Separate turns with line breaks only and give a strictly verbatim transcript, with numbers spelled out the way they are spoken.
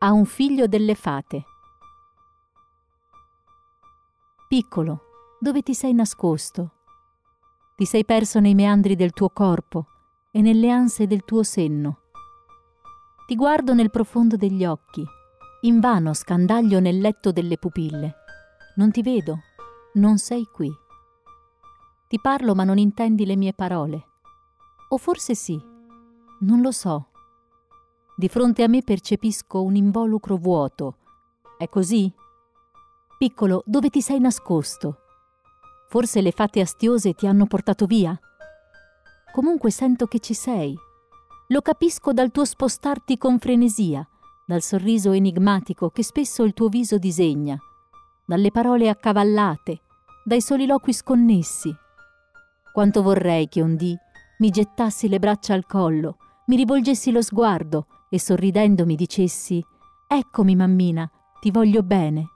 A un figlio delle fate. Piccolo, dove ti sei nascosto? Ti sei perso nei meandri del tuo corpo e nelle anse del tuo senno. Ti guardo nel profondo degli occhi, invano scandaglio nel letto delle pupille. Non ti vedo, non sei qui. Ti parlo ma non intendi le mie parole. O forse sì, non lo so. Di fronte a me percepisco un involucro vuoto. È così? Piccolo, dove ti sei nascosto? Forse le fate astiose ti hanno portato via? Comunque sento che ci sei. Lo capisco dal tuo spostarti con frenesia, dal sorriso enigmatico che spesso il tuo viso disegna, dalle parole accavallate, dai soliloqui sconnessi. Quanto vorrei che un dì mi gettassi le braccia al collo, mi rivolgessi lo sguardo e sorridendo mi dicessi: «Eccomi, mammina, ti voglio bene».